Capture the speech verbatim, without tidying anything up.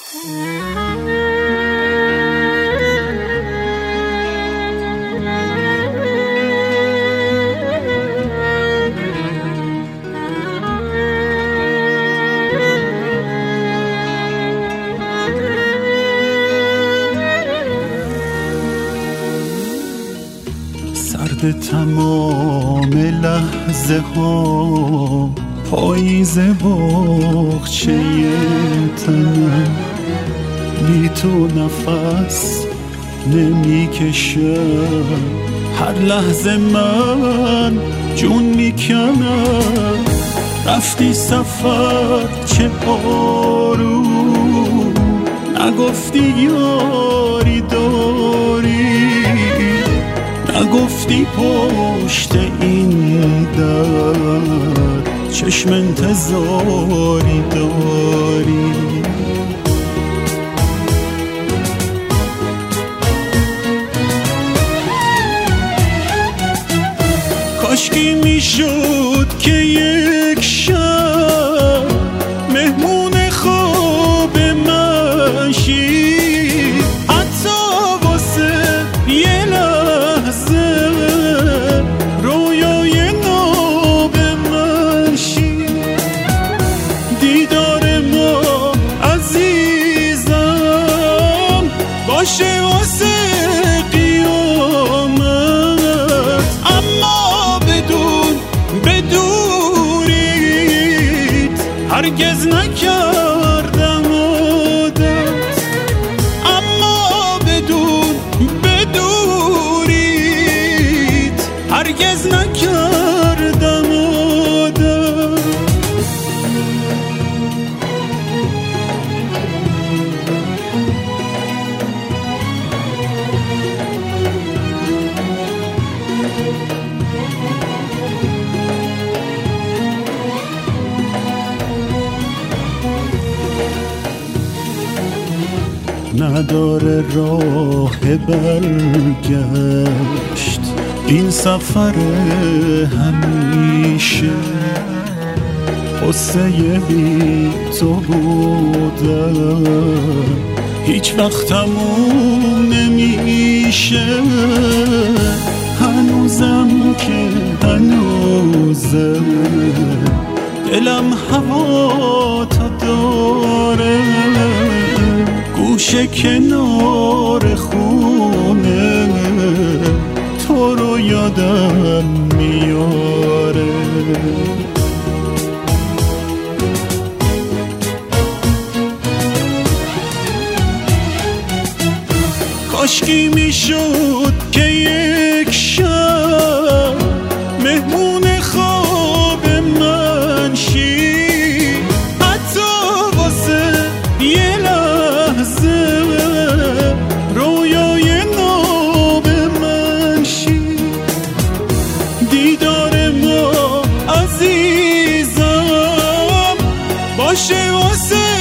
سرد تمام لحظه ها، پاییز باغچه تنم، بی تو نفس نمیکشم، هر لحظه من جون میکنم. رفتی سفر چه آروم، نگفتی یاری داری، نگفتی پشت این در چشم انتظاری داری. کاشکی میشد که یک شب مهمون خواب من شی، حتی واسه یه لحظه رویای ناب من شی. دیدار ما عزیزم باشه واسه قیامت، اما بدون بدونید هرگز نکردم عادت، اما بدون بدونید هرگز نکردم عادت. نداره راه برگشت این سفر همیشه، قصه بی تو بودن هیچ وقت تموم نمیشه. هنوزم که هنوزه دلم هوا تا داره، گوشه کنار خونه تو رو یادم میاره. کاشکی میشد که یک شب مهمون خواب من شی، حتی واسه یه لحظه رویای ناب من شی. دیدار ما عزیزم باشه واسه